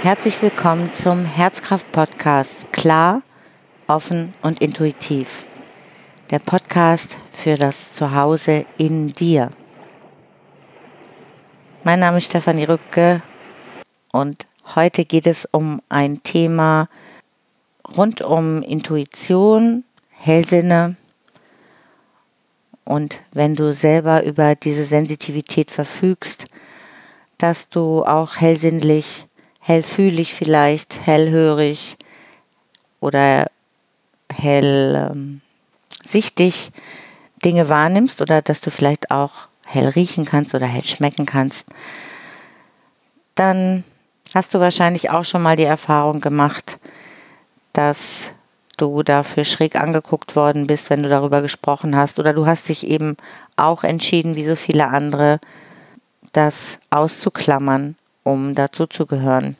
Herzlich willkommen zum Herzkraft-Podcast Klar, offen und intuitiv. Der Podcast für das Zuhause in dir. Mein Name ist Stefanie Rübke und heute geht es um ein Thema rund um Intuition, Hellsinne und wenn du selber über diese Sensitivität verfügst, dass du auch hellsinnlich, hellfühlig vielleicht, hellhörig oder hellsichtig Dinge wahrnimmst oder dass du vielleicht auch hell riechen kannst oder hell schmecken kannst, dann hast du wahrscheinlich auch schon mal die Erfahrung gemacht, dass du dafür schräg angeguckt worden bist, wenn du darüber gesprochen hast, oder du hast dich eben auch entschieden, wie so viele andere, das auszuklammern, um dazu zu gehören.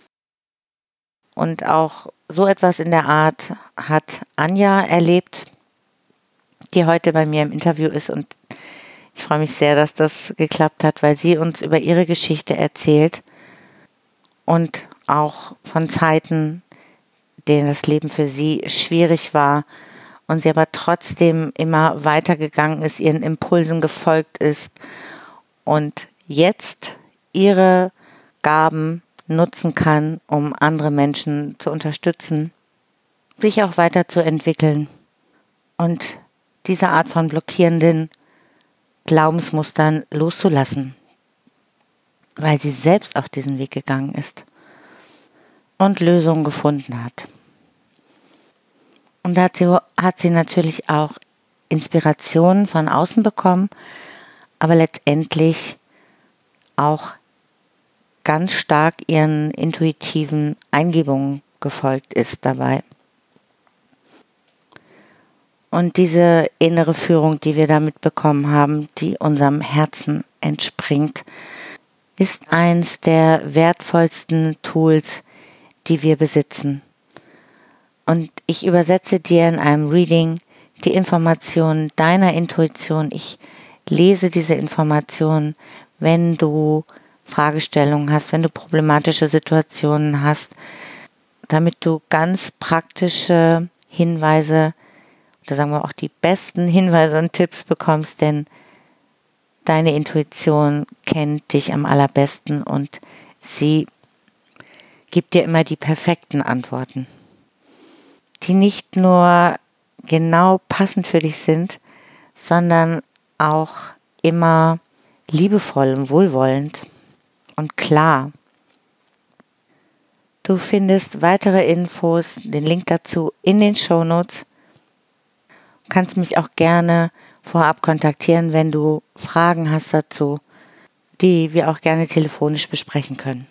Und auch so etwas in der Art hat Anja erlebt, die heute bei mir im Interview ist, und ich freue mich sehr, dass das geklappt hat, weil sie uns über ihre Geschichte erzählt und auch von Zeiten, denen das Leben für sie schwierig war und sie aber trotzdem immer weitergegangen ist, ihren Impulsen gefolgt ist und jetzt ihre Gaben nutzen kann, um andere Menschen zu unterstützen, sich auch weiterzuentwickeln und diese Art von blockierenden Glaubensmustern loszulassen, weil sie selbst auf diesen Weg gegangen ist und Lösungen gefunden hat. Und da hat sie natürlich auch Inspirationen von außen bekommen, aber letztendlich auch ganz stark ihren intuitiven Eingebungen gefolgt ist dabei. Und diese innere Führung, die wir damit bekommen haben, die unserem Herzen entspringt, ist eins der wertvollsten Tools, die wir besitzen. Und ich übersetze dir in einem Reading die Informationen deiner Intuition. Ich lese diese Informationen, wenn du Fragestellungen hast, wenn du problematische Situationen hast, damit du ganz praktische Hinweise, oder sagen wir auch die besten Hinweise und Tipps bekommst, denn deine Intuition kennt dich am allerbesten und sie gibt dir immer die perfekten Antworten, die nicht nur genau passend für dich sind, sondern auch immer liebevoll und wohlwollend und klar. Du findest weitere Infos, den Link dazu in den Shownotes. Du kannst mich auch gerne vorab kontaktieren, wenn du Fragen hast dazu, die wir auch gerne telefonisch besprechen können.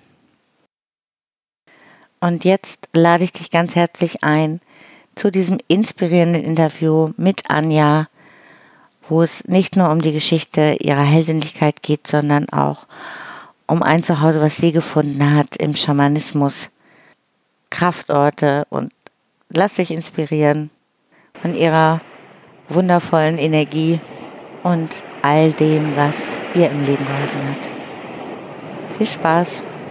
Und jetzt lade ich dich ganz herzlich ein zu diesem inspirierenden Interview mit Anja, wo es nicht nur um die Geschichte ihrer Hellsinnlichkeit geht, sondern auch um ein Zuhause, was sie gefunden hat im Schamanismus, Kraftorte, und lass dich inspirieren von ihrer wundervollen Energie und all dem, was ihr im Leben geholfen hat. Viel Spaß!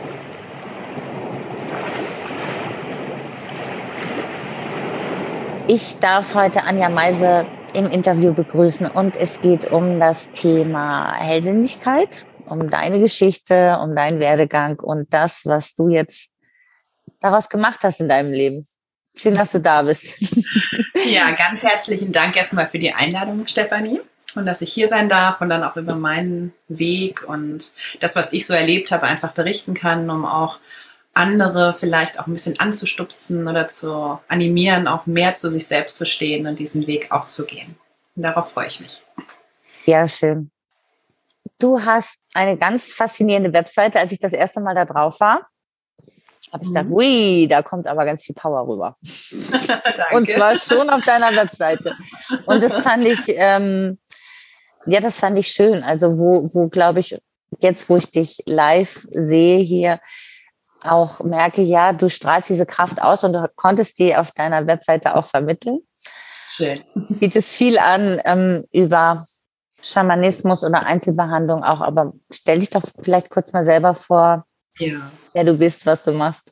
Ich darf heute Anja Meise im Interview begrüßen und es geht um das Thema Hellsinnlichkeit, um deine Geschichte, um deinen Werdegang und das, was du jetzt daraus gemacht hast in deinem Leben. Schön, dass du da bist. Ja, ganz herzlichen Dank erstmal für die Einladung, Stefanie, und dass ich hier sein darf und dann auch über meinen Weg und das, was ich so erlebt habe, einfach berichten kann, um auch andere vielleicht auch ein bisschen anzustupsen oder zu animieren, auch mehr zu sich selbst zu stehen und diesen Weg auch zu gehen. Und darauf freue ich mich. Ja, schön. Du hast eine ganz faszinierende Webseite. Als ich das erste Mal da drauf war, habe ich gedacht, ui, da kommt aber ganz viel Power rüber. Und zwar schon auf deiner Webseite. Und das fand ich, das fand ich schön. Also wo glaube ich, jetzt wo ich dich live sehe hier, auch merke, ja, du strahlst diese Kraft aus und du konntest die auf deiner Webseite auch vermitteln. Schön. Bietest viel an über Schamanismus oder Einzelbehandlung auch, aber stell dich doch vielleicht kurz mal selber vor, Ja. wer du bist, was du machst.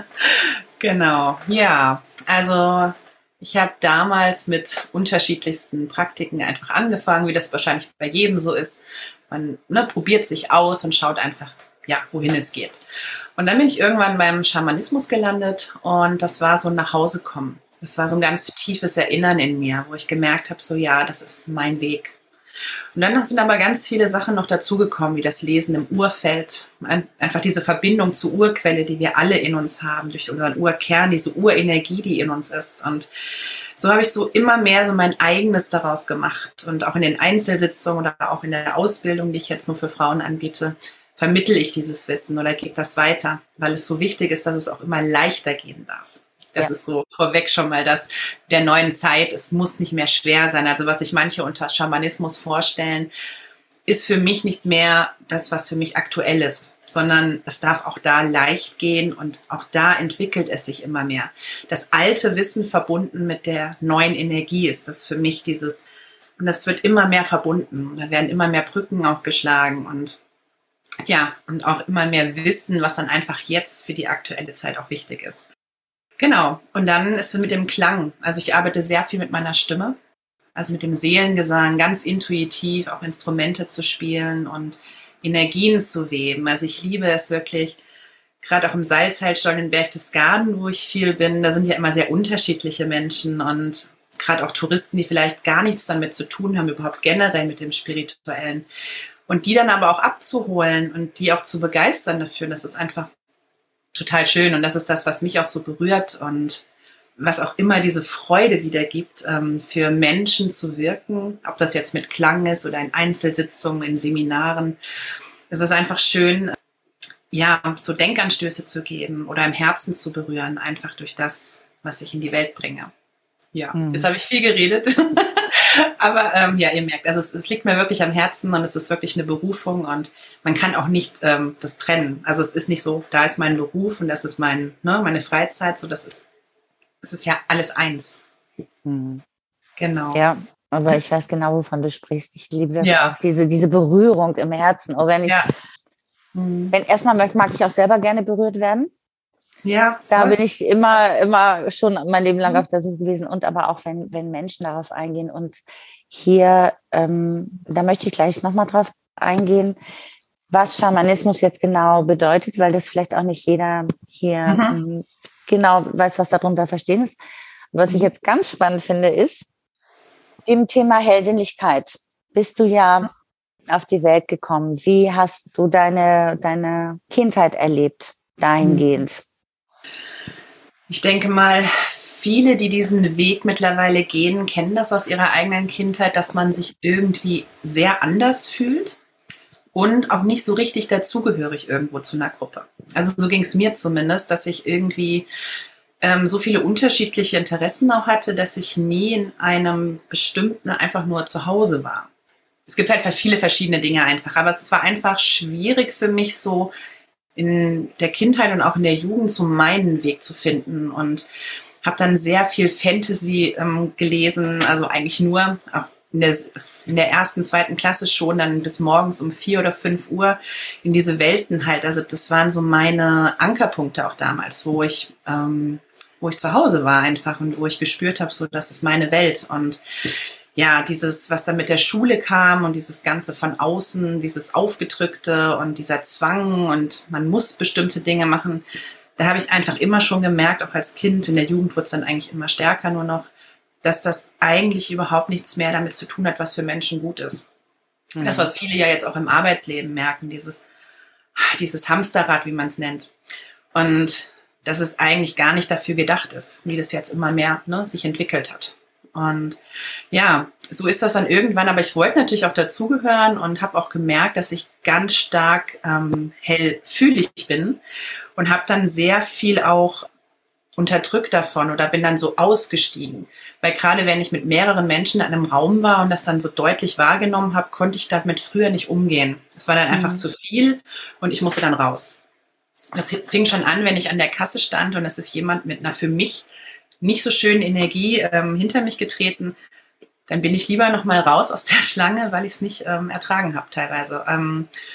Genau, ja. Also ich habe damals mit unterschiedlichsten Praktiken einfach angefangen, wie das wahrscheinlich bei jedem so ist. Man probiert sich aus und schaut einfach, ja, wohin es geht. Und dann bin ich irgendwann beim Schamanismus gelandet und das war so ein Nachhausekommen. Das war so ein ganz tiefes Erinnern in mir, wo ich gemerkt habe, so ja, das ist mein Weg. Und dann sind aber ganz viele Sachen noch dazugekommen, wie das Lesen im Urfeld. Einfach diese Verbindung zur Urquelle, die wir alle in uns haben, durch unseren Urkern, diese Urenergie, die in uns ist. Und so habe ich so immer mehr so mein eigenes daraus gemacht. Und auch in den Einzelsitzungen oder auch in der Ausbildung, die ich jetzt nur für Frauen anbiete, vermittle ich dieses Wissen oder gebe das weiter, weil es so wichtig ist, dass es auch immer leichter gehen darf. Das ist so vorweg schon mal das der neuen Zeit. Es muss nicht mehr schwer sein. Also was sich manche unter Schamanismus vorstellen, ist für mich nicht mehr das, was für mich aktuell ist, sondern es darf auch da leicht gehen und auch da entwickelt es sich immer mehr. Das alte Wissen verbunden mit der neuen Energie ist das für mich dieses, und das wird immer mehr verbunden. Da werden immer mehr Brücken auch geschlagen und ja, und auch immer mehr Wissen, was dann einfach jetzt für die aktuelle Zeit auch wichtig ist. Genau. Und dann ist es mit dem Klang. Also ich arbeite sehr viel mit meiner Stimme, also mit dem Seelengesang, ganz intuitiv auch Instrumente zu spielen und Energien zu weben. Also ich liebe es wirklich, gerade auch im Salzheilstollen in Berchtesgaden, wo ich viel bin, da sind ja immer sehr unterschiedliche Menschen und gerade auch Touristen, die vielleicht gar nichts damit zu tun haben, überhaupt generell mit dem Spirituellen. Und die dann aber auch abzuholen und die auch zu begeistern dafür, das ist einfach total schön. Und das ist das, was mich auch so berührt und was auch immer diese Freude wiedergibt, für Menschen zu wirken, ob das jetzt mit Klang ist oder in Einzelsitzungen, in Seminaren. Es ist einfach schön, ja, so Denkanstöße zu geben oder im Herzen zu berühren, einfach durch das, was ich in die Welt bringe. Ja, jetzt habe ich viel geredet. Aber ja, ihr merkt, also es liegt mir wirklich am Herzen und es ist wirklich eine Berufung und man kann auch nicht das trennen. Also es ist nicht so, da ist mein Beruf und das ist meine Freizeit, so es ist ja alles eins. Genau. Ja, aber ich weiß genau, wovon du sprichst. Ich liebe das auch, diese Berührung im Herzen. Auch wenn erstmal mag ich auch selber gerne berührt werden. Ja, da bin ich immer schon mein Leben lang auf der Suche gewesen und aber auch, wenn Menschen darauf eingehen und hier, da möchte ich gleich nochmal drauf eingehen, was Schamanismus jetzt genau bedeutet, weil das vielleicht auch nicht jeder hier genau weiß, was darunter verstehen ist. Was ich jetzt ganz spannend finde, ist, dem Thema Hellsinnlichkeit bist du ja auf die Welt gekommen. Wie hast du deine Kindheit erlebt, dahingehend? Ich denke mal, viele, die diesen Weg mittlerweile gehen, kennen das aus ihrer eigenen Kindheit, dass man sich irgendwie sehr anders fühlt und auch nicht so richtig dazugehörig irgendwo zu einer Gruppe. Also so ging es mir zumindest, dass ich irgendwie so viele unterschiedliche Interessen auch hatte, dass ich nie in einem bestimmten einfach nur zu Hause war. Es gibt halt viele verschiedene Dinge einfach, aber es war einfach schwierig für mich so in der Kindheit und auch in der Jugend so meinen Weg zu finden und habe dann sehr viel Fantasy gelesen, also eigentlich nur auch in der ersten, zweiten Klasse schon, dann bis morgens um 4 oder 5 Uhr in diese Welten halt. Also das waren so meine Ankerpunkte auch damals, wo ich zu Hause war einfach und wo ich gespürt habe, so das ist meine Welt. Und ja, dieses, was dann mit der Schule kam und dieses Ganze von außen, dieses Aufgedrückte und dieser Zwang und man muss bestimmte Dinge machen, da habe ich einfach immer schon gemerkt, auch als Kind, in der Jugend wurde es dann eigentlich immer stärker nur noch, dass das eigentlich überhaupt nichts mehr damit zu tun hat, was für Menschen gut ist. Das, was viele ja jetzt auch im Arbeitsleben merken, dieses Hamsterrad, wie man es nennt. Und dass es eigentlich gar nicht dafür gedacht ist, wie das jetzt immer mehr sich entwickelt hat. Und ja, so ist das dann irgendwann, aber ich wollte natürlich auch dazugehören und habe auch gemerkt, dass ich ganz stark hellfühlig bin und habe dann sehr viel auch unterdrückt davon oder bin dann so ausgestiegen. Weil gerade wenn ich mit mehreren Menschen in einem Raum war und das dann so deutlich wahrgenommen habe, konnte ich damit früher nicht umgehen. Es war dann einfach zu viel und ich musste dann raus. Das fing schon an, wenn ich an der Kasse stand und es ist jemand mit einer für mich nicht so schönen Energie hinter mich getreten, dann bin ich lieber noch mal raus aus der Schlange, weil ich es nicht ertragen habe teilweise.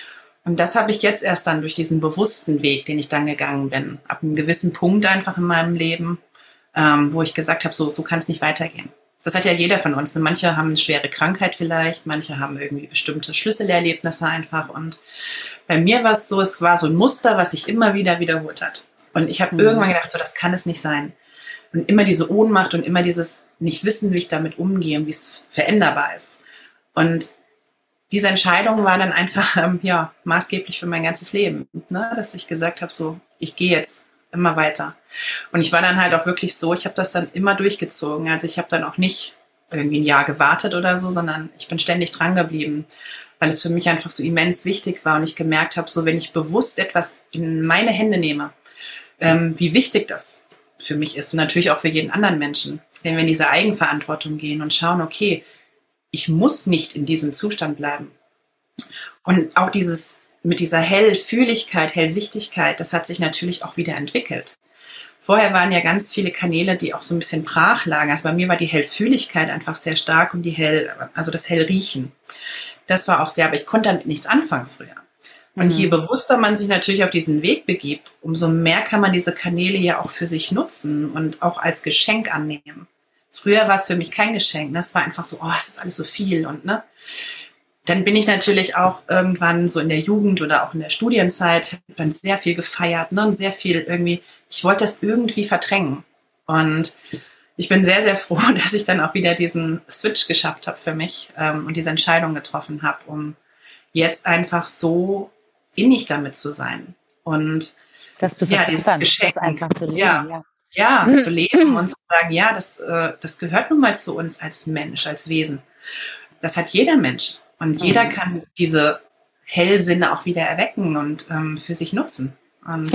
Und das habe ich jetzt erst dann durch diesen bewussten Weg, den ich dann gegangen bin, ab einem gewissen Punkt einfach in meinem Leben, wo ich gesagt habe, so kann es nicht weitergehen. Das hat ja jeder von uns. Manche haben eine schwere Krankheit vielleicht, manche haben irgendwie bestimmte Schlüsselerlebnisse einfach. Und bei mir war es so, es war so ein Muster, was sich immer wieder wiederholt hat. Und ich habe irgendwann gedacht, so, das kann es nicht sein. Und immer diese Ohnmacht und immer dieses Nicht-Wissen, wie ich damit umgehe und wie es veränderbar ist. Und diese Entscheidung war dann einfach maßgeblich für mein ganzes Leben, ne? Dass ich gesagt habe, so, ich gehe jetzt immer weiter. Und ich war dann halt auch wirklich so, ich habe das dann immer durchgezogen. Also ich habe dann auch nicht irgendwie ein Jahr gewartet oder so, sondern ich bin ständig dran geblieben, weil es für mich einfach so immens wichtig war und ich gemerkt habe, so wenn ich bewusst etwas in meine Hände nehme, wie wichtig das für mich ist und natürlich auch für jeden anderen Menschen, wenn wir in diese Eigenverantwortung gehen und schauen, okay, ich muss nicht in diesem Zustand bleiben. Und auch dieses mit dieser Hellfühligkeit, Hellsichtigkeit, das hat sich natürlich auch wieder entwickelt. Vorher waren ja ganz viele Kanäle, die auch so ein bisschen brach lagen. Also bei mir war die Hellfühligkeit einfach sehr stark und also das Hellriechen. Das war auch sehr, aber ich konnte damit nichts anfangen früher. Und je bewusster man sich natürlich auf diesen Weg begibt, umso mehr kann man diese Kanäle ja auch für sich nutzen und auch als Geschenk annehmen. Früher war es für mich kein Geschenk. Das war einfach so, es ist alles so viel und ne. Dann bin ich natürlich auch irgendwann so in der Jugend oder auch in der Studienzeit dann sehr viel gefeiert, ne, und sehr viel irgendwie, ich wollte das irgendwie verdrängen. Und ich bin sehr, sehr froh, dass ich dann auch wieder diesen Switch geschafft habe für mich und diese Entscheidung getroffen habe, um jetzt einfach so innig damit zu sein. Und das zu verkörpern, das einfach zu leben, zu leben und zu sagen, das gehört nun mal zu uns als Mensch, als Wesen. Das hat jeder Mensch. Und jeder kann diese Hellsinne auch wieder erwecken und für sich nutzen. Und,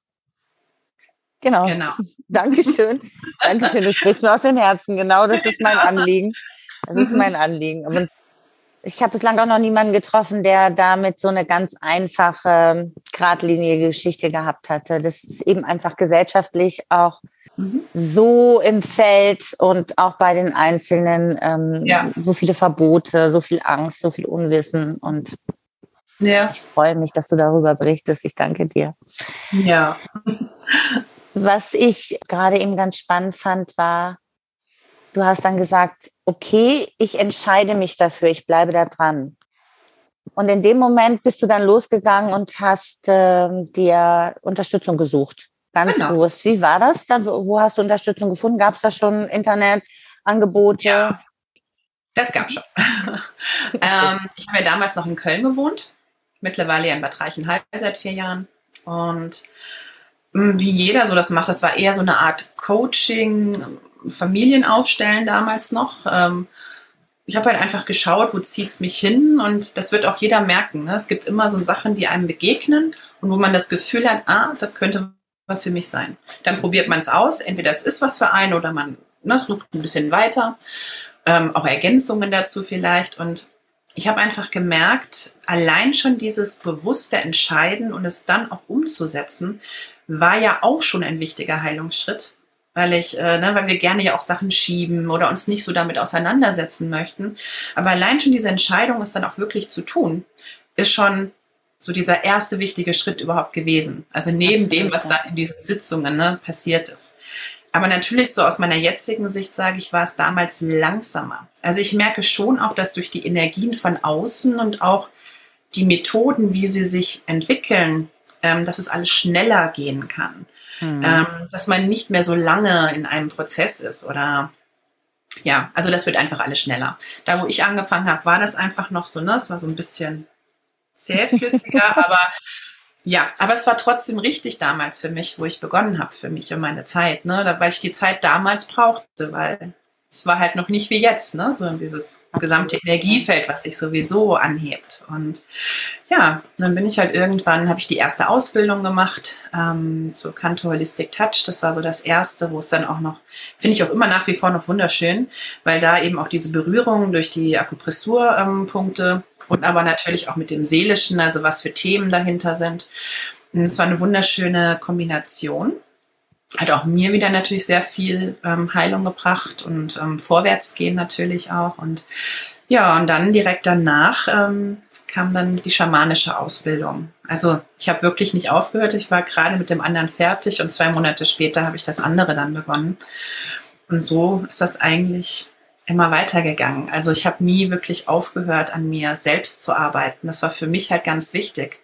Genau. Dankeschön. Dankeschön. Das spricht mir aus dem Herzen. Genau, das ist mein Anliegen. Das ist mein Anliegen. Aber ich habe bislang auch noch niemanden getroffen, der damit so eine ganz einfache, geradlinige Geschichte gehabt hatte. Das ist eben einfach gesellschaftlich auch so im Feld und auch bei den Einzelnen so viele Verbote, so viel Angst, so viel Unwissen und ich freue mich, dass du darüber berichtest. Ich danke dir. Ja. Was ich gerade eben ganz spannend fand, war, du hast dann gesagt, okay, ich entscheide mich dafür, ich bleibe da dran. Und in dem Moment bist du dann losgegangen und hast dir Unterstützung gesucht. Ganz bewusst. Wie war das dann? Wo hast du Unterstützung gefunden? Gab es da schon Internetangebote? Ja, das gab es schon. Ich habe ja damals noch in Köln gewohnt, mittlerweile ja in Bad Reichenhall seit 4 Jahren. Und wie jeder so das macht, das war eher so eine Art Coaching, Familienaufstellen damals noch. Ich habe halt einfach geschaut, wo zieht es mich hin und das wird auch jeder merken. Ne? Es gibt immer so Sachen, die einem begegnen und wo man das Gefühl hat, das könnte was für mich sein. Dann probiert man es aus, entweder es ist was für einen oder man sucht ein bisschen weiter, auch Ergänzungen dazu vielleicht. Und ich habe einfach gemerkt, allein schon dieses bewusste Entscheiden und es dann auch umzusetzen, war ja auch schon ein wichtiger Heilungsschritt, weil wir gerne ja auch Sachen schieben oder uns nicht so damit auseinandersetzen möchten. Aber allein schon diese Entscheidung, es dann auch wirklich zu tun, ist schon so dieser erste wichtige Schritt überhaupt gewesen. Also neben dem, was dann in diesen Sitzungen passiert ist. Aber natürlich so aus meiner jetzigen Sicht sage ich, war es damals langsamer. Also ich merke schon auch, dass durch die Energien von außen und auch die Methoden, wie sie sich entwickeln, dass es alles schneller gehen kann. Dass man nicht mehr so lange in einem Prozess ist oder also das wird einfach alles schneller. Da, wo ich angefangen habe, war das einfach noch so, es war so ein bisschen zähflüssiger, aber es war trotzdem richtig damals für mich, wo ich begonnen habe, für mich und meine Zeit, weil ich die Zeit damals brauchte, weil es war halt noch nicht wie jetzt, so dieses gesamte Energiefeld, was sich sowieso anhebt. Und dann bin ich halt irgendwann, habe ich die erste Ausbildung gemacht zur Canto Holistic Touch. Das war so das erste, wo es dann auch noch, finde ich auch immer nach wie vor noch wunderschön, weil da eben auch diese Berührung durch die Akupressurpunkte und aber natürlich auch mit dem Seelischen, also was für Themen dahinter sind. Es war eine wunderschöne Kombination. Hat auch mir wieder natürlich sehr viel Heilung gebracht und Vorwärtsgehen natürlich auch. Und und dann direkt danach kam dann die schamanische Ausbildung. Also ich habe wirklich nicht aufgehört. Ich war gerade mit dem anderen fertig und 2 Monate später habe ich das andere dann begonnen. Und so ist das eigentlich immer weitergegangen. Also ich habe nie wirklich aufgehört, an mir selbst zu arbeiten. Das war für mich halt ganz wichtig.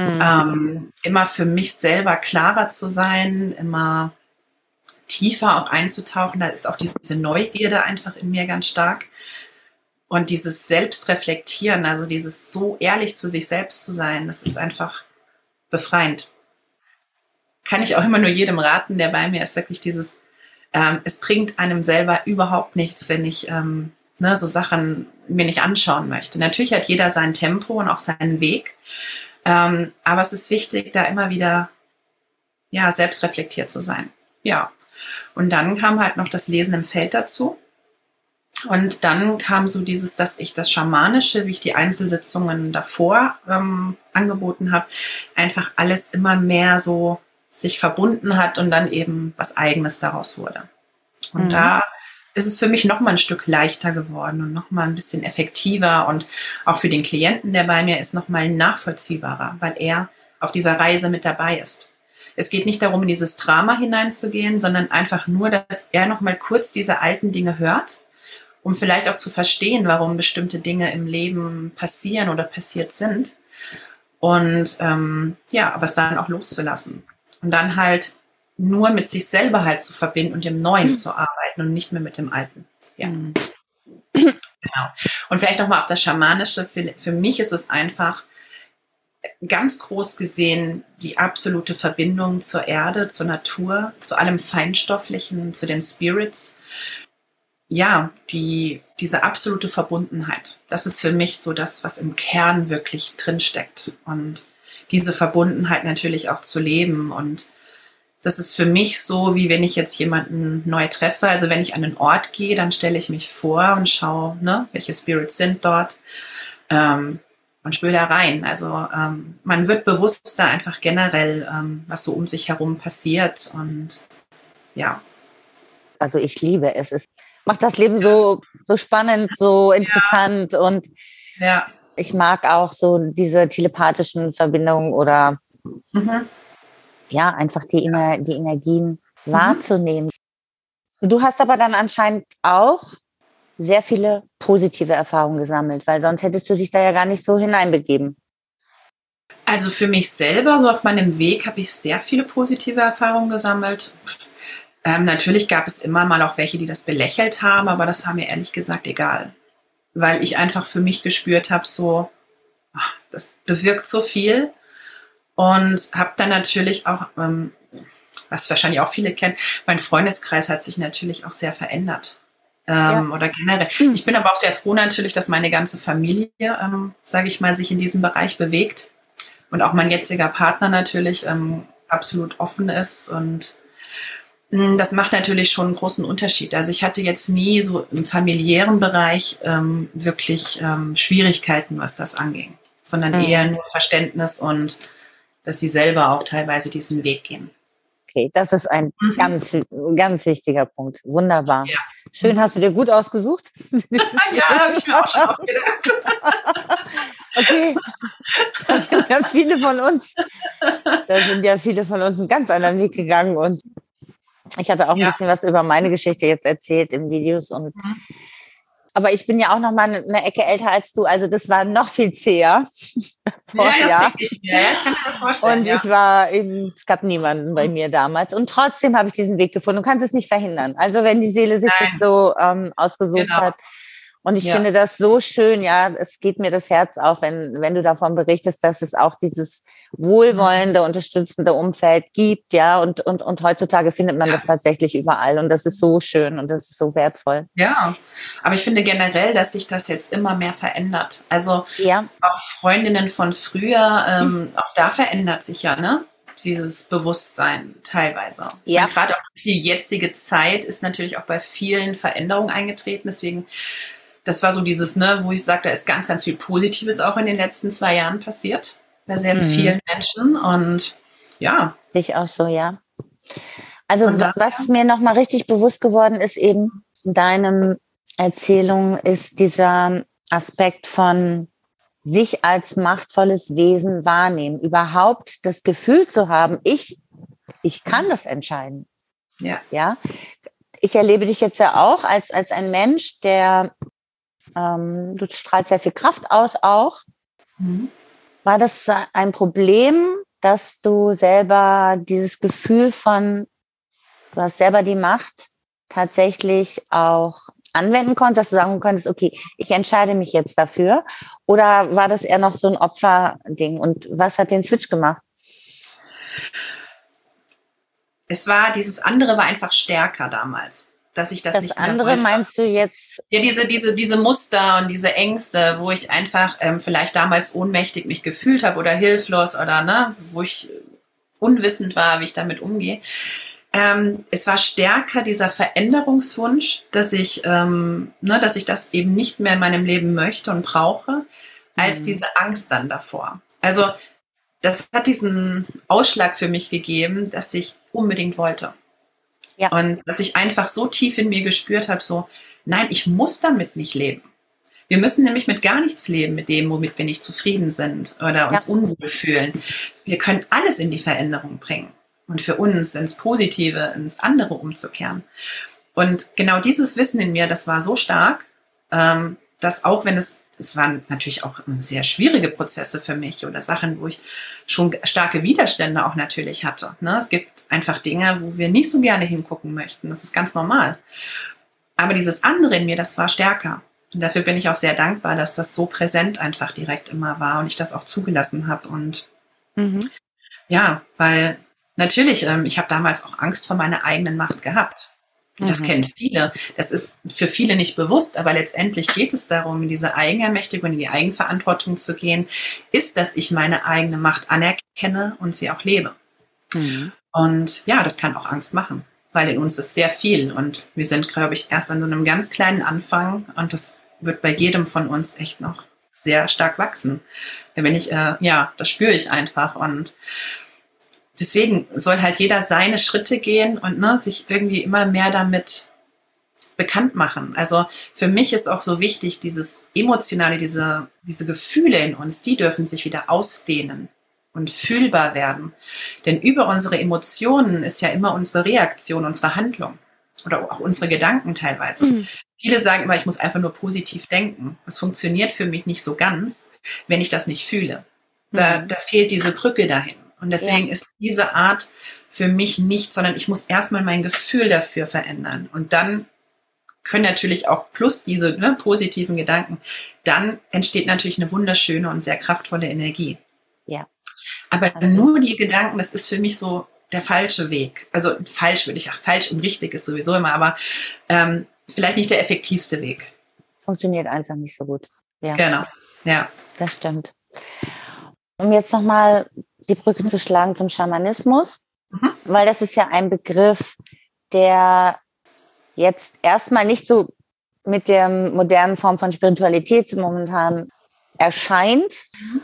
Immer für mich selber klarer zu sein, immer tiefer auch einzutauchen. Da ist auch diese Neugierde einfach in mir ganz stark. Und dieses Selbstreflektieren, also dieses so ehrlich zu sich selbst zu sein, das ist einfach befreiend. Kann ich auch immer nur jedem raten, der bei mir ist, wirklich dieses, es bringt einem selber überhaupt nichts, wenn ich so Sachen mir nicht anschauen möchte. Natürlich hat jeder sein Tempo und auch seinen Weg, aber es ist wichtig, da immer wieder selbstreflektiert zu sein. Ja, und dann kam halt noch das Lesen im Feld dazu. Und dann kam so dieses, dass ich das Schamanische, wie ich die Einzelsitzungen davor angeboten habe, einfach alles immer mehr so sich verbunden hat und dann eben was Eigenes daraus wurde. Und da ist es für mich noch mal ein Stück leichter geworden und noch mal ein bisschen effektiver und auch für den Klienten, der bei mir ist, noch mal nachvollziehbarer, weil er auf dieser Reise mit dabei ist. Es geht nicht darum, in dieses Drama hineinzugehen, sondern einfach nur, dass er noch mal kurz diese alten Dinge hört, um vielleicht auch zu verstehen, warum bestimmte Dinge im Leben passieren oder passiert sind. Und aber es dann auch loszulassen. Und dann halt nur mit sich selber halt zu verbinden und dem Neuen zu arbeiten und nicht mehr mit dem Alten. Ja. Genau. Und vielleicht nochmal auf das Schamanische. Für mich ist es einfach ganz groß gesehen die absolute Verbindung zur Erde, zur Natur, zu allem Feinstofflichen, zu den Spirits. Ja, diese absolute Verbundenheit, das ist für mich so das, was im Kern wirklich drinsteckt. Und diese Verbundenheit natürlich auch zu leben. Und das ist für mich so, wie wenn ich jetzt jemanden neu treffe. Also wenn ich an einen Ort gehe, dann stelle ich mich vor und schaue, welche Spirits sind dort und spüre da rein. Also man wird bewusster einfach generell, was so um sich herum passiert. Und ja. Also ich liebe es. Es macht das Leben so spannend, so interessant und ich mag auch so diese telepathischen Verbindungen oder einfach die Energien wahrzunehmen. Du hast aber dann anscheinend auch sehr viele positive Erfahrungen gesammelt, weil sonst hättest du dich da ja gar nicht so hineinbegeben. Also für mich selber, so auf meinem Weg, habe ich sehr viele positive Erfahrungen gesammelt. Natürlich gab es immer mal auch welche, die das belächelt haben, aber das war mir ehrlich gesagt egal. Weil ich einfach für mich gespürt habe, so, das bewirkt so viel. Und habe dann natürlich auch, was wahrscheinlich auch viele kennen, mein Freundeskreis hat sich natürlich auch sehr verändert. Oder generell. Ich bin aber auch sehr froh natürlich, dass meine ganze Familie, sage ich mal, sich in diesem Bereich bewegt. Und auch mein jetziger Partner natürlich absolut offen ist. Und das macht natürlich schon einen großen Unterschied. Also ich hatte jetzt nie so im familiären Bereich wirklich Schwierigkeiten, was das anging, sondern eher nur Verständnis und dass sie selber auch teilweise diesen Weg gehen. Okay, das ist ein ganz wichtiger Punkt. Wunderbar. Ja. Schön, hast du dir gut ausgesucht? Ja, habe ich mir auch schon aufgedacht. Okay, da sind ja viele von uns einen ganz anderen Weg gegangen und ich hatte auch ein bisschen was über meine Geschichte jetzt erzählt in Videos aber ich bin ja auch noch mal eine Ecke älter als du, also das war noch viel zäher. Ich kann mir das vorstellen. Und ich war eben, es gab niemanden bei mir damals. Und trotzdem habe ich diesen Weg gefunden. Du kannst es nicht verhindern. Also wenn die Seele sich das so ausgesucht hat. Und ich finde das so schön, es geht mir das Herz auf, wenn du davon berichtest, dass es auch dieses wohlwollende, unterstützende Umfeld gibt, und heutzutage findet man das tatsächlich überall und das ist so schön und das ist so wertvoll. Ja, aber ich finde generell, dass sich das jetzt immer mehr verändert. Also auch Freundinnen von früher, auch da verändert sich dieses Bewusstsein teilweise. Ja. Gerade auch die jetzige Zeit ist natürlich auch bei vielen Veränderungen eingetreten, deswegen das war so dieses, wo ich sage, da ist ganz, ganz viel Positives auch in den letzten 2 Jahren passiert. Bei sehr vielen Menschen. Und Ich auch so, ja. Also was mir nochmal richtig bewusst geworden ist eben in deinem Erzählung, ist dieser Aspekt von sich als machtvolles Wesen wahrnehmen, überhaupt das Gefühl zu haben, ich kann das entscheiden. Ja. Ja. Ich erlebe dich jetzt ja auch als ein Mensch, der, du strahlst sehr viel Kraft aus auch. Mhm. War das ein Problem, dass du selber dieses Gefühl von, du hast selber die Macht, tatsächlich auch anwenden konntest, dass du sagen konntest, okay, ich entscheide mich jetzt dafür? Oder war das eher noch so ein Opferding? Und was hat den Switch gemacht? Dieses andere war einfach stärker damals, dass ich das nicht mehr andere wollte. meinst du jetzt? Ja, diese Muster und diese Ängste, wo ich einfach vielleicht damals ohnmächtig mich gefühlt habe oder hilflos oder ne, wo ich unwissend war, wie ich damit umgehe. Es war stärker dieser Veränderungswunsch, dass ich das eben nicht mehr in meinem Leben möchte und brauche, als diese Angst dann davor. Also das hat diesen Ausschlag für mich gegeben, dass ich unbedingt wollte. Ja. Und dass ich einfach so tief in mir gespürt habe, so, nein, ich muss damit nicht leben. Wir müssen nämlich mit gar nichts leben, mit dem, womit wir nicht zufrieden sind oder uns unwohl fühlen. Wir können alles in die Veränderung bringen und für uns ins Positive, ins andere umzukehren. Und genau dieses Wissen in mir, das war so stark, dass auch wenn es waren natürlich auch sehr schwierige Prozesse für mich oder Sachen, wo ich schon starke Widerstände auch natürlich hatte. Ne? Es gibt einfach Dinge, wo wir nicht so gerne hingucken möchten. Das ist ganz normal. Aber dieses andere in mir, das war stärker. Und dafür bin ich auch sehr dankbar, dass das so präsent einfach direkt immer war und ich das auch zugelassen habe. Und ja, weil natürlich, ich habe damals auch Angst vor meiner eigenen Macht gehabt. Das kennen viele. Das ist für viele nicht bewusst, aber letztendlich geht es darum, in diese Eigenermächtigung, in die Eigenverantwortung zu gehen, ist, dass ich meine eigene Macht anerkenne und sie auch lebe. Und ja, das kann auch Angst machen, weil in uns ist sehr viel und wir sind, glaube ich, erst an so einem ganz kleinen Anfang und das wird bei jedem von uns echt noch sehr stark wachsen. Wenn ich, das spüre ich einfach und deswegen soll halt jeder seine Schritte gehen und sich irgendwie immer mehr damit bekannt machen. Also für mich ist auch so wichtig, dieses Emotionale, diese Gefühle in uns, die dürfen sich wieder ausdehnen und fühlbar werden. Denn über unsere Emotionen ist ja immer unsere Reaktion, unsere Handlung oder auch unsere Gedanken teilweise. Viele sagen immer, ich muss einfach nur positiv denken. Das funktioniert für mich nicht so ganz, wenn ich das nicht fühle. Da fehlt diese Brücke dahin. Und deswegen ist diese Art für mich nicht, sondern ich muss erstmal mein Gefühl dafür verändern. Und dann können natürlich auch plus diese positiven Gedanken, dann entsteht natürlich eine wunderschöne und sehr kraftvolle Energie. Ja. Aber nur die Gedanken, das ist für mich so der falsche Weg. Also falsch und richtig ist sowieso immer, aber vielleicht nicht der effektivste Weg. Funktioniert einfach nicht so gut. Ja. Genau, ja. Das stimmt. Um jetzt nochmal die Brücke zu schlagen zum Schamanismus, weil das ist ja ein Begriff, der jetzt erstmal nicht so mit der modernen Form von Spiritualität momentan erscheint.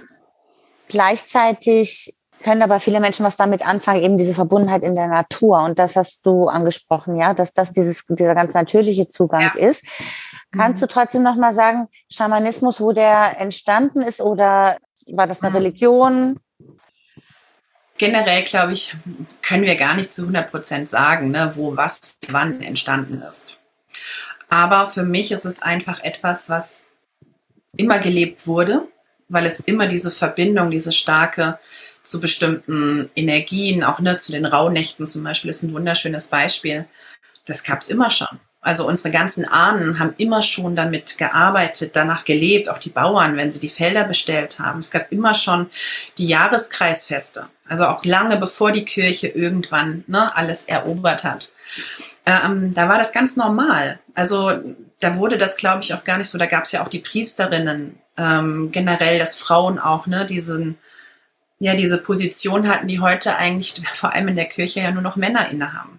Gleichzeitig können aber viele Menschen was damit anfangen, eben diese Verbundenheit in der Natur. Und das hast du angesprochen, ja, dass das dieser ganz natürliche Zugang ist. Kannst du trotzdem nochmal sagen, Schamanismus, wo der entstanden ist oder war das eine Religion? Generell, glaube ich, können wir gar nicht zu 100% sagen, wo was wann entstanden ist. Aber für mich ist es einfach etwas, was immer gelebt wurde, weil es immer diese Verbindung, diese starke zu bestimmten Energien, auch zu den Rauhnächten zum Beispiel, ist ein wunderschönes Beispiel. Das gab es immer schon. Also unsere ganzen Ahnen haben immer schon damit gearbeitet, danach gelebt, auch die Bauern, wenn sie die Felder bestellt haben. Es gab immer schon die Jahreskreisfeste, also auch lange bevor die Kirche irgendwann alles erobert hat. Da war das ganz normal. Also da wurde das, glaube ich, auch gar nicht so. Da gab es ja auch die Priesterinnen, generell, dass Frauen auch diese Position hatten, die heute eigentlich vor allem in der Kirche ja nur noch Männer innehaben.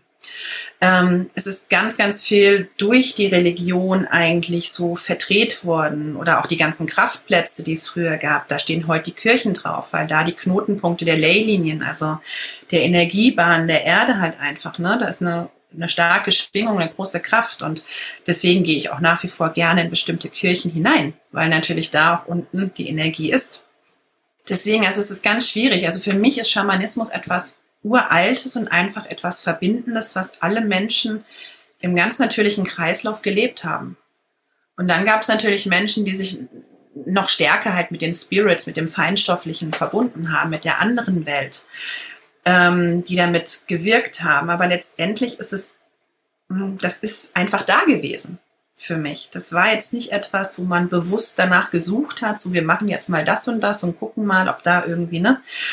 Es ist ganz, ganz viel durch die Religion eigentlich so verdreht worden oder auch die ganzen Kraftplätze, die es früher gab, da stehen heute die Kirchen drauf, weil da die Knotenpunkte der Leylinien, also der Energiebahn der Erde halt einfach, da ist eine eine starke Schwingung, eine große Kraft. Und deswegen gehe ich auch nach wie vor gerne in bestimmte Kirchen hinein, weil natürlich da auch unten die Energie ist. Deswegen, also es ist ganz schwierig. Also für mich ist Schamanismus etwas Uraltes und einfach etwas Verbindendes, was alle Menschen im ganz natürlichen Kreislauf gelebt haben. Und dann gab es natürlich Menschen, die sich noch stärker halt mit den Spirits, mit dem Feinstofflichen verbunden haben, mit der anderen Welt, die damit gewirkt haben. Aber letztendlich ist es, das ist einfach da gewesen für mich. Das war jetzt nicht etwas, wo man bewusst danach gesucht hat, so wir machen jetzt mal das und gucken mal, ob da irgendwie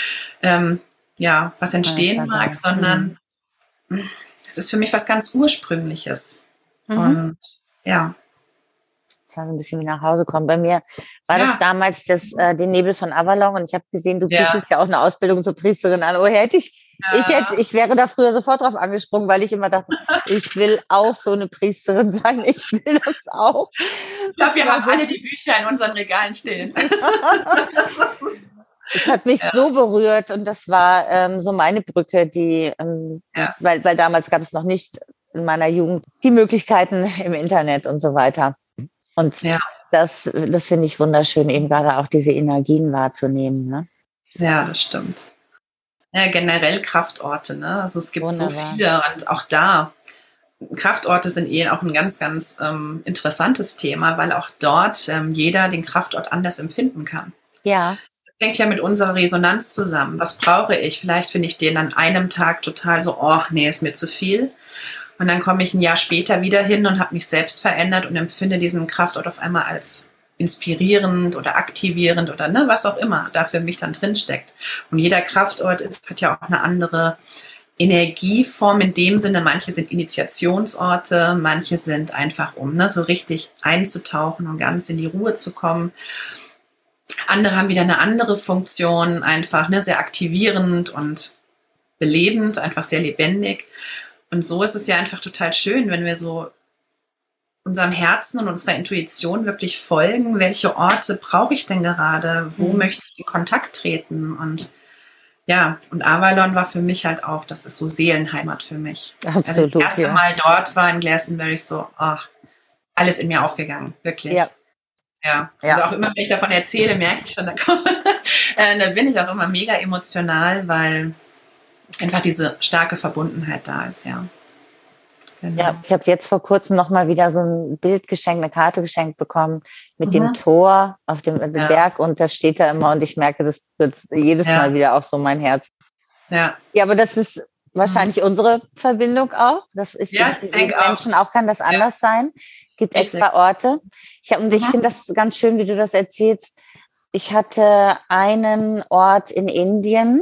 was entstehen mag, sondern es ist für mich was ganz Ursprüngliches. Und ja. Das war ein bisschen wie nach Hause kommen. Bei mir war das damals den Nebel von Avalon und ich habe gesehen, du bietest ja auch eine Ausbildung zur Priesterin an. Oh, ich wäre da früher sofort drauf angesprungen, weil ich immer dachte, ich will auch so eine Priesterin sein. Ich will das auch. Ich glaube, wir haben alle die Bücher in unseren Regalen stehen. Es hat mich so berührt und das war so meine Brücke, die, weil damals gab es noch nicht in meiner Jugend die Möglichkeiten im Internet und so weiter. Und das finde ich wunderschön, eben gerade auch diese Energien wahrzunehmen. Ne? Ja, das stimmt. Ja, generell Kraftorte, ne? Also es gibt so viele und auch da, Kraftorte sind auch ein ganz, ganz interessantes Thema, weil auch dort jeder den Kraftort anders empfinden kann. Ja. Das hängt ja mit unserer Resonanz zusammen. Was brauche ich? Vielleicht finde ich den an einem Tag total so, oh, nee, ist mir zu viel. Und dann komme ich ein Jahr später wieder hin und habe mich selbst verändert und empfinde diesen Kraftort auf einmal als inspirierend oder aktivierend oder was auch immer da für mich dann drinsteckt. Und jeder Kraftort hat ja auch eine andere Energieform in dem Sinne. Manche sind Initiationsorte, manche sind einfach, um so richtig einzutauchen und ganz in die Ruhe zu kommen. Andere haben wieder eine andere Funktion, einfach sehr aktivierend und belebend, einfach sehr lebendig. Und so ist es ja einfach total schön, wenn wir so unserem Herzen und unserer Intuition wirklich folgen. Welche Orte brauche ich denn gerade? Wo möchte ich in Kontakt treten? Und und Avalon war für mich halt auch, das ist so Seelenheimat für mich. Absolut, als ich das erste Mal dort war in Glastonbury, so, alles in mir aufgegangen, wirklich. Ja. Also auch immer, wenn ich davon erzähle, merke ich schon, da bin ich auch immer mega emotional, weil einfach diese starke Verbundenheit da ist, Genau. Ja, ich habe jetzt vor kurzem nochmal wieder so ein Bild geschenkt, eine Karte geschenkt bekommen mit dem Tor auf dem Berg und das steht da immer und ich merke, das wird jedes Mal wieder auch so mein Herz. Ja, aber das ist wahrscheinlich unsere Verbindung auch. Das ist für jeden Menschen auch, kann das anders sein. Gibt extra Orte. Ich finde das ganz schön, wie du das erzählst. Ich hatte einen Ort in Indien,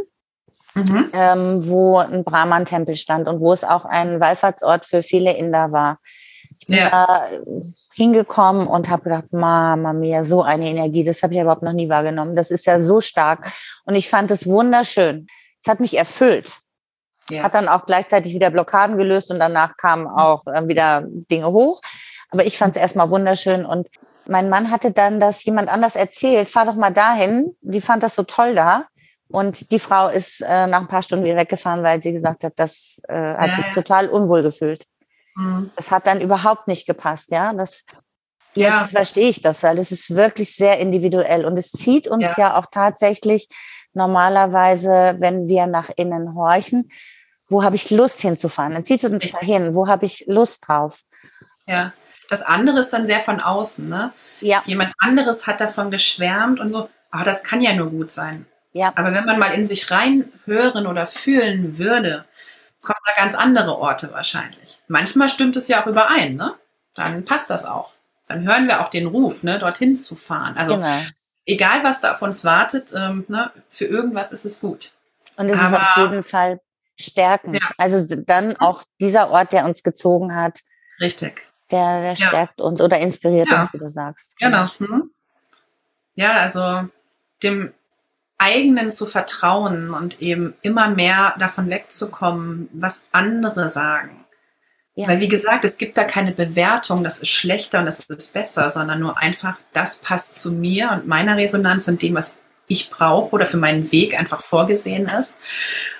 wo ein Brahman-Tempel stand und wo es auch ein Wallfahrtsort für viele Inder war. Ich bin da hingekommen und habe gedacht, Mama mia, so eine Energie, das habe ich überhaupt noch nie wahrgenommen. Das ist ja so stark. Und ich fand es wunderschön. Es hat mich erfüllt. Hat dann auch gleichzeitig wieder Blockaden gelöst und danach kamen auch wieder Dinge hoch. Aber ich fand es erstmal wunderschön und mein Mann hatte dann das jemand anders erzählt, fahr doch mal dahin. Die fand das so toll da. Und die Frau ist nach ein paar Stunden wieder weggefahren, weil sie gesagt hat, das hat sich total unwohl gefühlt. Das hat dann überhaupt nicht gepasst, Jetzt verstehe ich das, weil es ist wirklich sehr individuell und es zieht uns ja auch tatsächlich normalerweise, wenn wir nach innen horchen, wo habe ich Lust hinzufahren? Dann zieht es uns dahin, wo habe ich Lust drauf? Ja, das andere ist dann sehr von außen, ne? Ja. Jemand anderes hat davon geschwärmt und so, das kann ja nur gut sein. Ja. Aber wenn man mal in sich rein hören oder fühlen würde, kommen da ganz andere Orte wahrscheinlich. Manchmal stimmt es ja auch überein, ne? Dann passt das auch. Dann hören wir auch den Ruf, ne, dorthin zu fahren. Also egal, was da auf uns wartet, für irgendwas ist es gut. Und es ist auf jeden Fall stärkend. Ja. Also dann auch dieser Ort, der uns gezogen hat. Richtig. Der stärkt uns oder inspiriert uns, wie du sagst. Genau. Ja, also dem eigenen zu vertrauen und eben immer mehr davon wegzukommen, was andere sagen. Ja. Weil wie gesagt, es gibt da keine Bewertung, das ist schlechter und das ist besser, sondern nur einfach, das passt zu mir und meiner Resonanz und dem, was ich brauche oder für meinen Weg einfach vorgesehen ist.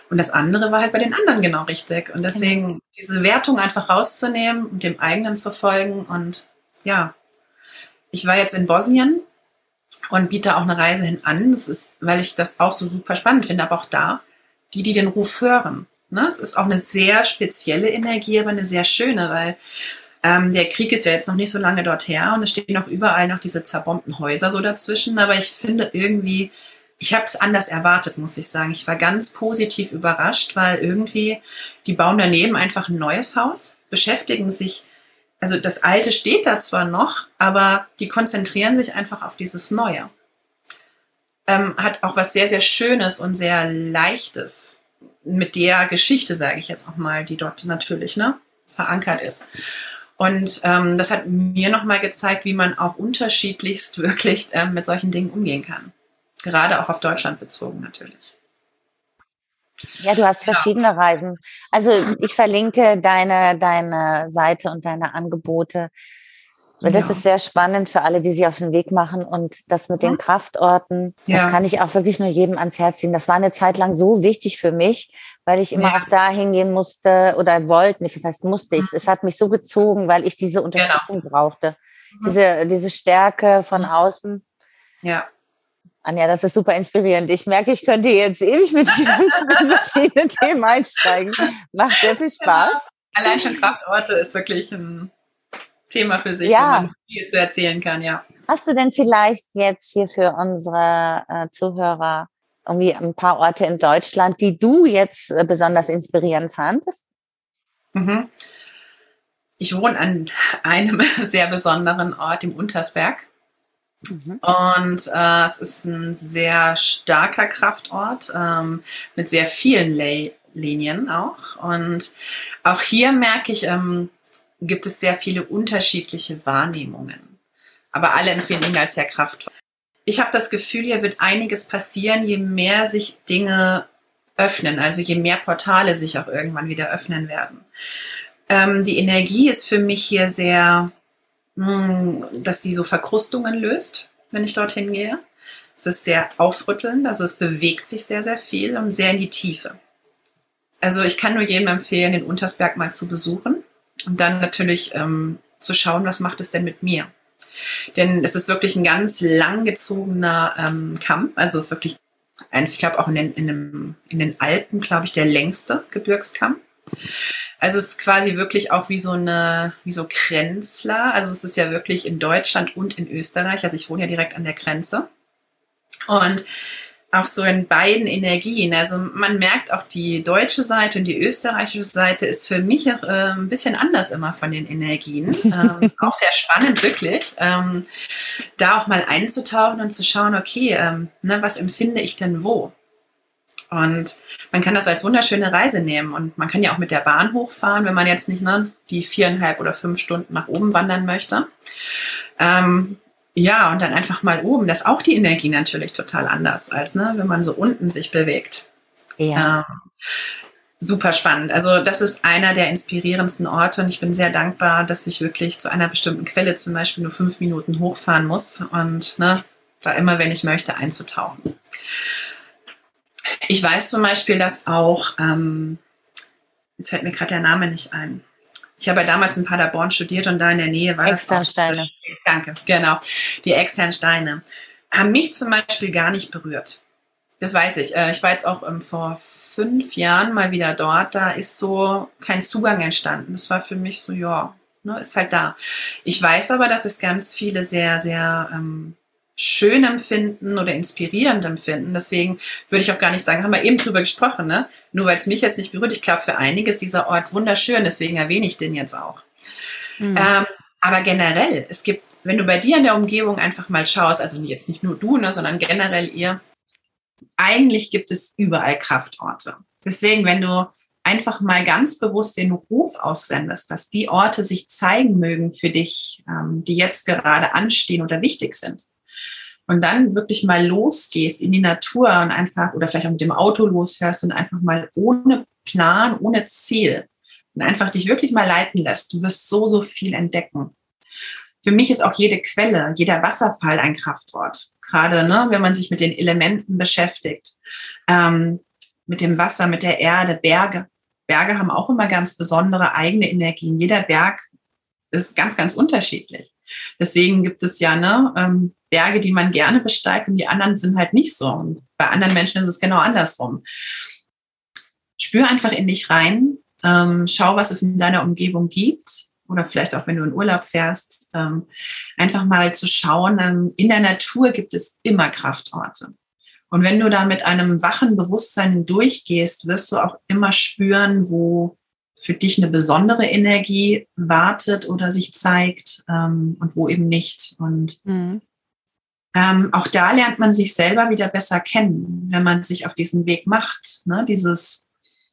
Und das andere war halt bei den anderen genau richtig. Und deswegen diese Wertung einfach rauszunehmen und dem eigenen zu folgen. Und ja, ich war jetzt in Bosnien und biete auch eine Reise hin an. Das ist, weil ich das auch so super spannend finde, aber auch da, die den Ruf hören. Ne? Es ist auch eine sehr spezielle Energie, aber eine sehr schöne, weil der Krieg ist ja jetzt noch nicht so lange dort her und es stehen auch überall noch diese zerbombten Häuser so dazwischen. Aber ich finde irgendwie, ich habe es anders erwartet, muss ich sagen. Ich war ganz positiv überrascht, weil irgendwie, die bauen daneben einfach ein neues Haus, beschäftigen sich, also das Alte steht da zwar noch, aber die konzentrieren sich einfach auf dieses Neue. Hat auch was sehr, sehr Schönes und sehr Leichtes mit der Geschichte, sage ich jetzt auch mal, die dort natürlich verankert ist. Und das hat mir nochmal gezeigt, wie man auch unterschiedlichst wirklich mit solchen Dingen umgehen kann. Gerade auch auf Deutschland bezogen natürlich. Ja, du hast verschiedene Reisen. Also ich verlinke deine Seite und deine Angebote. Das ist sehr spannend für alle, die sich auf den Weg machen. Und das mit den Kraftorten, das kann ich auch wirklich nur jedem ans Herz ziehen. Das war eine Zeit lang so wichtig für mich, weil ich immer auch da hingehen musste oder wollte. Nicht, das heißt musste ich. Es hat mich so gezogen, weil ich diese Unterstützung brauchte. Diese Stärke von außen. Ja. Anja, das ist super inspirierend. Ich merke, ich könnte jetzt ewig mit dir in verschiedene Themen einsteigen. Macht sehr viel Spaß. Ja. Allein schon Kraftorte ist wirklich ein Thema für sich, wo man viel zu erzählen kann, ja. Hast du denn vielleicht jetzt hier für unsere Zuhörer irgendwie ein paar Orte in Deutschland, die du jetzt besonders inspirierend fandest? Mhm. Ich wohne an einem sehr besonderen Ort im Untersberg. Und es ist ein sehr starker Kraftort mit sehr vielen Linien auch. Und auch hier merke ich, gibt es sehr viele unterschiedliche Wahrnehmungen. Aber alle empfinden ihn als sehr kraftvoll. Ich habe das Gefühl, hier wird einiges passieren, je mehr sich Dinge öffnen, also je mehr Portale sich auch irgendwann wieder öffnen werden. Die Energie ist für mich hier sehr, dass sie so Verkrustungen löst, wenn ich dorthin gehe. Es ist sehr aufrüttelnd, also es bewegt sich sehr, sehr viel und sehr in die Tiefe. Also ich kann nur jedem empfehlen, den Untersberg mal zu besuchen und dann natürlich zu schauen, was macht es denn mit mir. Denn es ist wirklich ein ganz langgezogener Kamm, also es ist wirklich eins, ich glaube auch in den Alpen, glaube ich, der längste Gebirgskamm. Also es ist quasi wirklich auch wie so Kränzler. Also es ist ja wirklich in Deutschland und in Österreich. Also ich wohne ja direkt an der Grenze. Und auch so in beiden Energien. Also man merkt auch die deutsche Seite und die österreichische Seite ist für mich auch ein bisschen anders immer von den Energien. Auch sehr spannend, wirklich. Da auch mal einzutauchen und zu schauen, okay, was empfinde ich denn wo? Und man kann das als wunderschöne Reise nehmen und man kann ja auch mit der Bahn hochfahren, wenn man jetzt nicht die 4,5 oder 5 Stunden nach oben wandern möchte. Ja, und dann einfach mal oben. Das ist auch die Energie natürlich total anders, als wenn man so unten sich bewegt. Ja. Super spannend. Also das ist einer der inspirierendsten Orte und ich bin sehr dankbar, dass ich wirklich zu einer bestimmten Quelle zum Beispiel nur 5 Minuten hochfahren muss und da immer, wenn ich möchte, einzutauchen. Ich weiß zum Beispiel, dass auch, jetzt fällt mir gerade der Name nicht ein. Ich habe ja damals in Paderborn studiert und da in der Nähe war Externsteine. Danke, genau. Die Externsteine haben mich zum Beispiel gar nicht berührt. Das weiß ich. Ich war jetzt auch vor 5 Jahren mal wieder dort. Da ist so kein Zugang entstanden. Das war für mich so, ist halt da. Ich weiß aber, dass es ganz viele sehr, sehr schön empfinden oder inspirierend empfinden. Deswegen würde ich auch gar nicht sagen, haben wir eben drüber gesprochen, ne? Nur weil es mich jetzt nicht berührt. Ich glaube, für einige ist dieser Ort wunderschön, deswegen erwähne ich den jetzt auch. Aber generell, es gibt, wenn du bei dir in der Umgebung einfach mal schaust, also jetzt nicht nur du, sondern generell ihr, eigentlich gibt es überall Kraftorte. Deswegen, wenn du einfach mal ganz bewusst den Ruf aussendest, dass die Orte sich zeigen mögen für dich, die jetzt gerade anstehen oder wichtig sind, und dann wirklich mal losgehst in die Natur und einfach, oder vielleicht auch mit dem Auto losfährst und einfach mal ohne Plan, ohne Ziel und einfach dich wirklich mal leiten lässt. Du wirst so, so viel entdecken. Für mich ist auch jede Quelle, jeder Wasserfall ein Kraftort. Gerade, wenn man sich mit den Elementen beschäftigt. mit dem Wasser, mit der Erde, Berge. Berge haben auch immer ganz besondere eigene Energien. Jeder Berg ist ganz, ganz unterschiedlich. Deswegen gibt es ja Berge, die man gerne besteigt, und die anderen sind halt nicht so. Und bei anderen Menschen ist es genau andersrum. Spür einfach in dich rein, schau, was es in deiner Umgebung gibt, oder vielleicht auch, wenn du in Urlaub fährst, einfach mal zu schauen, in der Natur gibt es immer Kraftorte. Und wenn du da mit einem wachen Bewusstsein durchgehst, wirst du auch immer spüren, wo für dich eine besondere Energie wartet oder sich zeigt, und wo eben nicht. Und auch da lernt man sich selber wieder besser kennen, wenn man sich auf diesen Weg macht. Ne? Dieses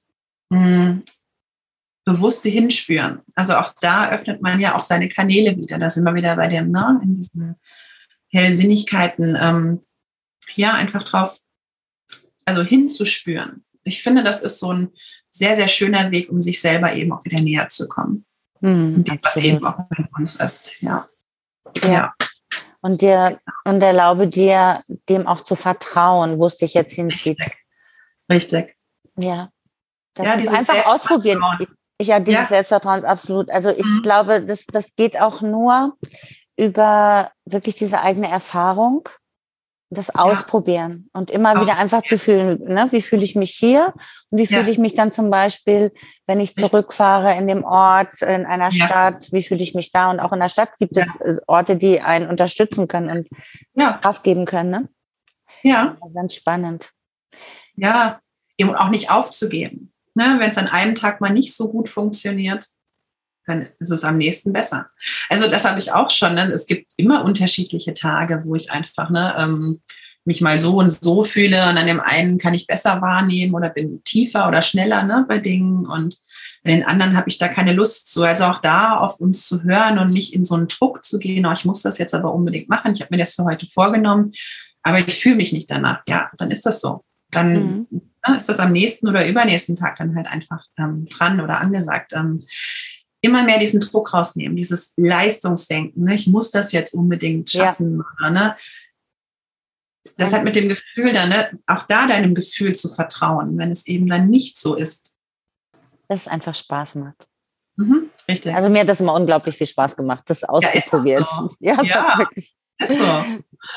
bewusste Hinspüren. Also auch da öffnet man ja auch seine Kanäle wieder. Da sind wir wieder bei dem, in diesen Hellsinnigkeiten, einfach drauf, also hinzuspüren. Ich finde, das ist so ein sehr, sehr schöner Weg, um sich selber eben auch wieder näher zu kommen. Und dem, was eben auch bei uns ist. Ja. Und erlaube dir, dem auch zu vertrauen, wo es dich jetzt hinzieht. Richtig. Ja. Das ist einfach ausprobieren. Dieses Selbstvertrauen, absolut. Also ich glaube, das geht auch nur über wirklich diese eigene Erfahrung, das Ausprobieren und immer wieder einfach zu fühlen, wie fühle ich mich hier und wie fühle ich mich dann zum Beispiel, wenn ich zurückfahre in dem Ort, in einer Stadt, wie fühle ich mich da? Und auch in der Stadt gibt es Orte, die einen unterstützen können und Kraft geben können. Ne? Ja. Ganz spannend. Ja, eben auch nicht aufzugeben. Ne? Wenn es an einem Tag mal nicht so gut funktioniert, dann ist es am nächsten besser. Also das habe ich auch schon. Ne? Es gibt immer unterschiedliche Tage, wo ich einfach mich mal so und so fühle, und an dem einen kann ich besser wahrnehmen oder bin tiefer oder schneller bei Dingen, und an den anderen habe ich da keine Lust zu. Also auch da auf uns zu hören und nicht in so einen Druck zu gehen, ich muss das jetzt aber unbedingt machen, ich habe mir das für heute vorgenommen, aber ich fühle mich nicht danach. Ja, dann ist das so. Dann ist das am nächsten oder übernächsten Tag dann halt einfach dran oder angesagt. Immer mehr diesen Druck rausnehmen, dieses Leistungsdenken. Ne? Ich muss das jetzt unbedingt schaffen. Oder, ne? Das hat mit dem Gefühl dann, auch da deinem Gefühl zu vertrauen, wenn es eben dann nicht so ist. Dass es einfach Spaß macht. Richtig. Also mir hat das immer unglaublich viel Spaß gemacht, das auszuprobieren. Ja, ist so. Wirklich. Ist so.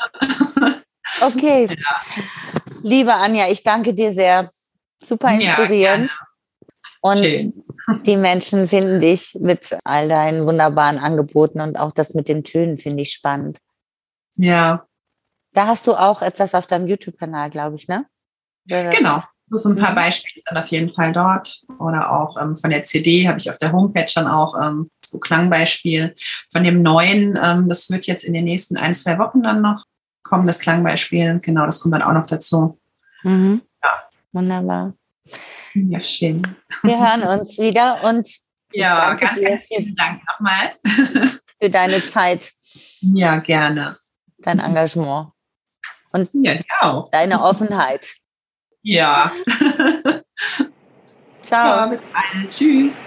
Okay. Liebe Anja, ich danke dir sehr. Super inspirierend. Und schön. Die Menschen finden dich mit all deinen wunderbaren Angeboten, und auch das mit den Tönen finde ich spannend. Ja. Da hast du auch etwas auf deinem YouTube-Kanal, glaube ich, ne? Genau. So ein paar Beispiele sind auf jeden Fall dort. Oder auch von der CD habe ich auf der Homepage dann auch so Klangbeispiel. Von dem neuen, das wird jetzt in den nächsten 1-2 Wochen dann noch kommen, das Klangbeispiel. Genau, das kommt dann auch noch dazu. Ja. Wunderbar. Ja, schön. Wir hören uns wieder, und ganz vielen Dank nochmal für deine Zeit. Ja, gerne. Dein Engagement und deine Offenheit. Ja. Ciao. Ja, bis bald. Tschüss.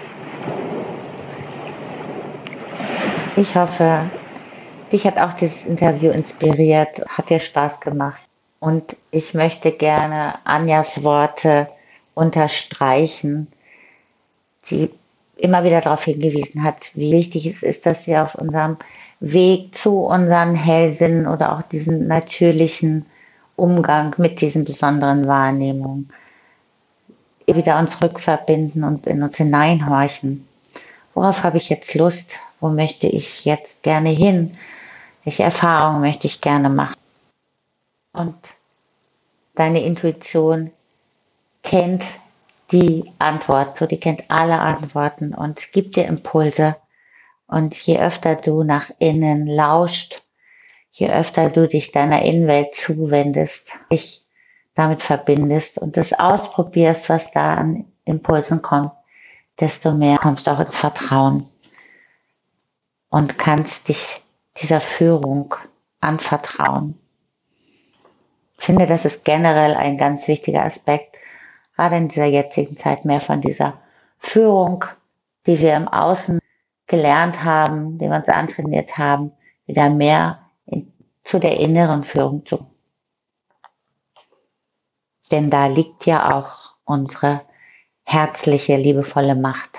Ich hoffe, dich hat auch dieses Interview inspiriert, hat dir Spaß gemacht. Und ich möchte gerne Anjas Worte unterstreichen, die immer wieder darauf hingewiesen hat, wie wichtig es ist, dass wir auf unserem Weg zu unseren Hellsinnen oder auch diesen natürlichen Umgang mit diesen besonderen Wahrnehmungen wieder uns rückverbinden und in uns hineinhorchen. Worauf habe ich jetzt Lust? Wo möchte ich jetzt gerne hin? Welche Erfahrungen möchte ich gerne machen? Und deine Intuition kennt die Antwort, die kennt alle Antworten und gibt dir Impulse. Und je öfter du nach innen lauscht, je öfter du dich deiner Innenwelt zuwendest, dich damit verbindest und das ausprobierst, was da an Impulsen kommt, desto mehr kommst du auch ins Vertrauen und kannst dich dieser Führung anvertrauen. Ich finde, das ist generell ein ganz wichtiger Aspekt, gerade in dieser jetzigen Zeit, mehr von dieser Führung, die wir im Außen gelernt haben, die wir uns antrainiert haben, wieder mehr zu der inneren Führung zu. Denn da liegt ja auch unsere herzliche, liebevolle Macht.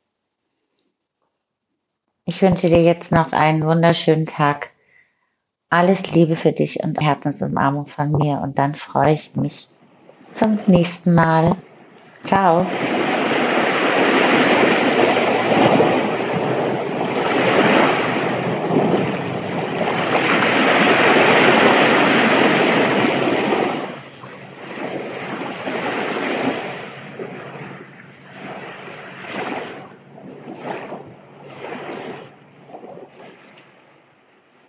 Ich wünsche dir jetzt noch einen wunderschönen Tag. Alles Liebe für dich und Herzensumarmung von mir und dann freue ich mich zum nächsten Mal. Ciao.